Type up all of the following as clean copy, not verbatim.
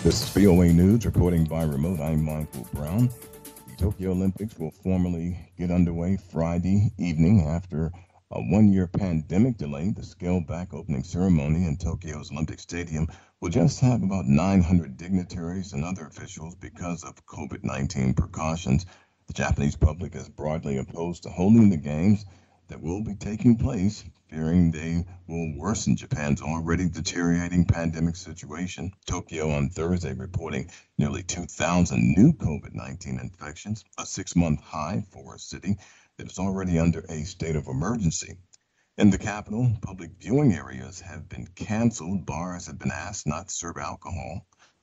This is VOA News reporting by remote. I'm Michael Brown. The Tokyo Olympics will formally get underway Friday evening after a one-year pandemic delay. The scaled-back opening ceremony in Tokyo's Olympic Stadium will just have about 900 dignitaries and other officials because of COVID-19 precautions. The Japanese public is broadly opposed to holding the games that will be taking place, fearing they will worsen Japan's already deteriorating pandemic situation. Tokyo on Thursday reporting nearly 2,000 new COVID-19 infections, a 6-month high for a city that is already under a state of emergency. In the capital, public viewing areas have been canceled. Bars have been asked not to serve alcohol.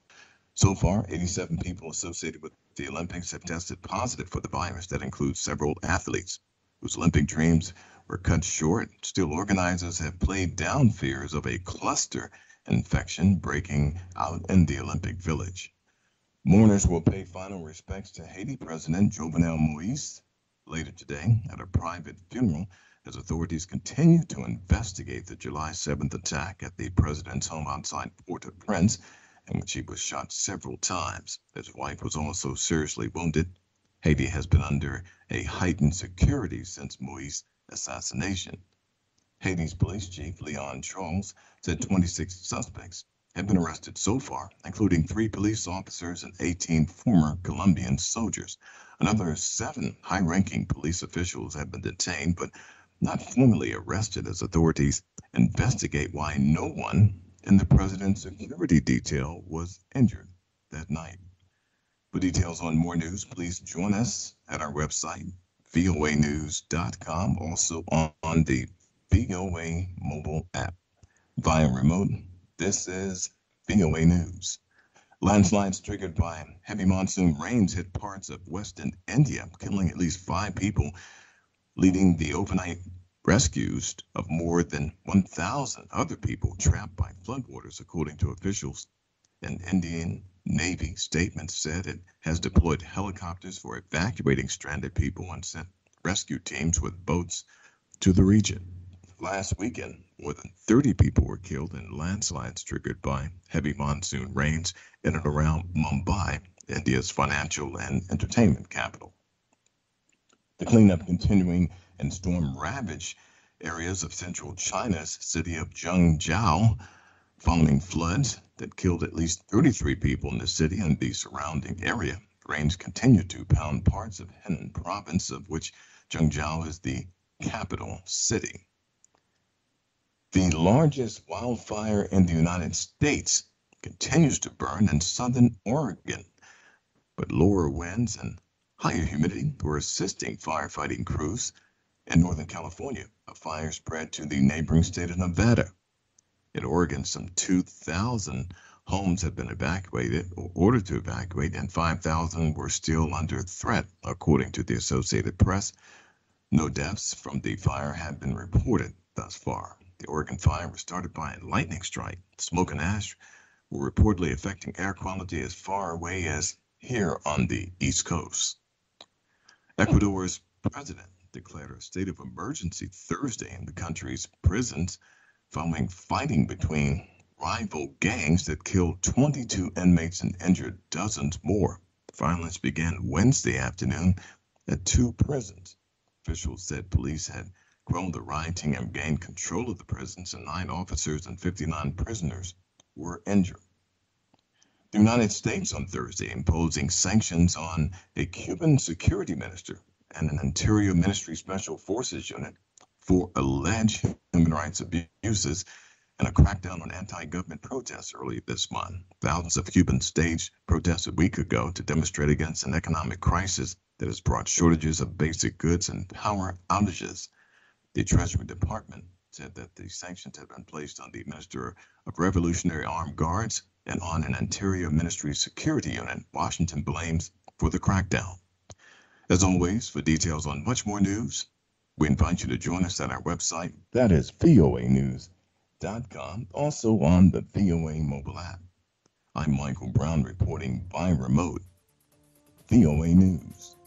So far, 87 people associated with the Olympics have tested positive for the virus. That includes several athletes whose Olympic dreams were cut short. Still, organizers have played down fears of a cluster infection breaking out in the Olympic Village. Mourners will pay final respects to Haiti President Jovenel Moïse later today at a private funeral as authorities continue to investigate the July 7th attack at the president's home outside Port-au-Prince, in which he was shot several times. His wife was also seriously wounded. Haiti has been under a heightened security since Moïse's assassination. Haiti's police chief, Leon Charles, said 26 suspects have been arrested so far, including 3 police officers and 18 former Colombian soldiers. Another 7 high-ranking police officials have been detained, but not formally arrested as authorities investigate why no one in the president's security detail was injured that night. For details on more news, please join us at our website, voanews.com, also on the VOA mobile app. Via remote, this is VOA News. Landslides triggered by heavy monsoon rains hit parts of western India, killing at least 5 people, leading the overnight rescues of more than 1,000 other people trapped by floodwaters, according to officials. An Indian Navy statement said it has deployed helicopters for evacuating stranded people and sent rescue teams with boats to the region. Last weekend, more than 30 people were killed in landslides triggered by heavy monsoon rains in and around Mumbai, India's financial and entertainment capital. The cleanup continuing in storm-ravaged areas of central China's city of Zhengzhou, following floods that killed at least 33 people in the city and the surrounding area. Rains continue to pound parts of Henan province, of which Zhengzhou is the capital city. The largest wildfire in the United States continues to burn in southern Oregon, but lower winds and higher humidity were assisting firefighting crews in Northern California. A fire spread to the neighboring state of Nevada. In Oregon, some 2,000 homes have been evacuated or ordered to evacuate, and 5,000 were still under threat, according to the Associated Press. No deaths from the fire have been reported thus far. The Oregon fire was started by a lightning strike. Smoke and ash were reportedly affecting air quality as far away as here on the East Coast. Ecuador's president declared a state of emergency Thursday in the country's prisons following fighting between rival gangs that killed 22 inmates and injured dozens more. The violence began Wednesday afternoon at 2 prisons. Officials said police had quelled the rioting and gained control of the prisons, and 9 officers and 59 prisoners were injured. The United States on Thursday imposing sanctions on a Cuban security minister and an Interior Ministry Special Forces unit for alleged human rights abuses and a crackdown on anti-government protests early this month. Thousands of Cubans staged protests a week ago to demonstrate against an economic crisis that has brought shortages of basic goods and power outages. The Treasury Department said that the sanctions have been placed on the Minister of Revolutionary Armed Guards and on an Interior Ministry security unit Washington blames for the crackdown. As always, for details on much more news, we invite you to join us at our website. That is voanews.com, also on the VOA mobile app. I'm Michael Brown reporting by remote. VOA News.